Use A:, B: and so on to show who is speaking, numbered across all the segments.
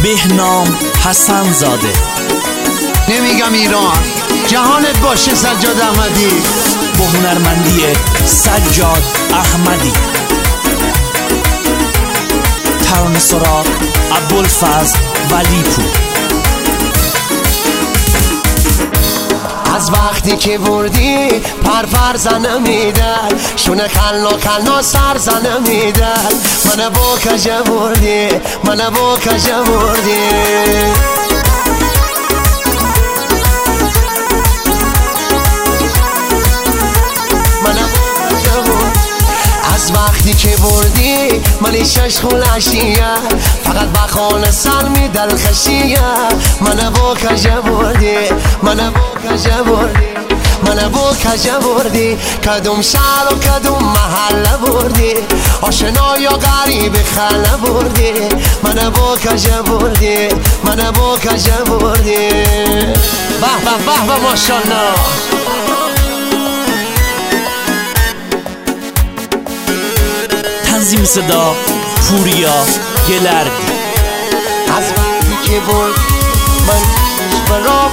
A: بهنام حسن زاده.
B: نمیگم ایران، جهانت باشه سجاد احمدی.
A: با هنرمندی سجاد احمدی. ترانه سرا ابوالفضل ولیپور.
C: از وقتی که بردی پر زنه میدن، شونه کلنا سر زنه میدن. منه با کجه بردی، منه با کجه بردی. از وقتی که بردی منی شش خولشیه، فقط بخانه سر می دل خشیه. منه با کجه بردی، منه با کجه بردی. منه با کجه بردی، کدوم شهر و کدوم محله بردی. آشنا یا غریب خله بردی. منه با کجه بردی، منه با کجه بردی. به به به به ماشاءالله.
A: تنظیم صدا پوریا گلردی.
C: از وقتی که بود من برام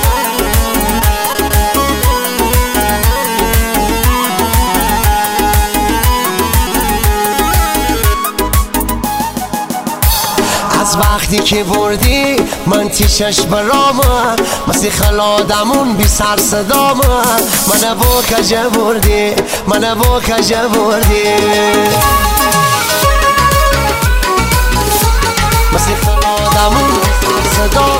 C: از وقتی که بردی من تیشش برام مثل خلادمون بی سر صدام. منه با کجه بردی، منه با کجه بردی. مثل خلادمون بی سر صدام.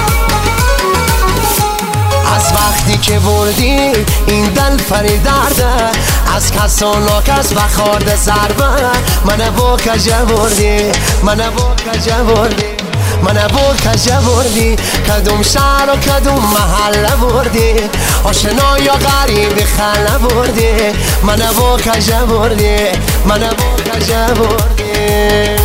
C: از وقتی که بردی این دل پری درده، از کس و ناکس بخارده ضربه. منه با کجه بردی، منه با کجه بردی. منه با کجه بردی، کدوم شهر و کدوم محله بردی. آشنا یا غریب خله بردی. منه با کجه بردی، منه با کجه بردی.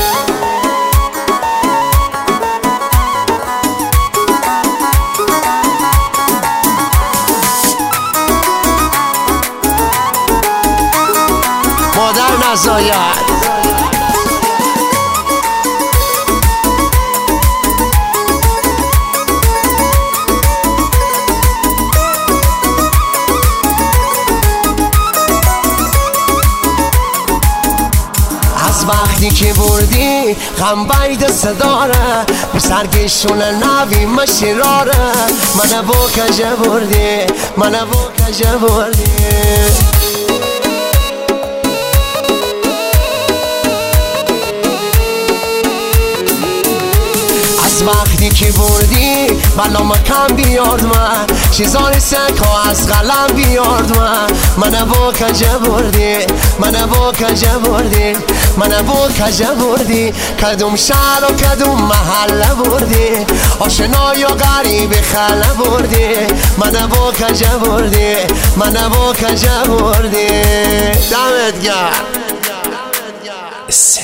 C: مادر نزاید. از وقتی که بردی غم بید صداره، به سرگشون نوی مشیراره. منه با کجه بردی، منه با کجه بردی. از وقتی که بردی بلا مکم بیارد من، چیزانی سکا از قلم بیارد من. منه با کجه بردی، منه با کجه بردی. منه با کجه بردی، کدوم شهر و کدوم محله بردی. آشنا یا غریب خله بردی. منه با کجه بردی، منه با کجه بردی. دمت گرم.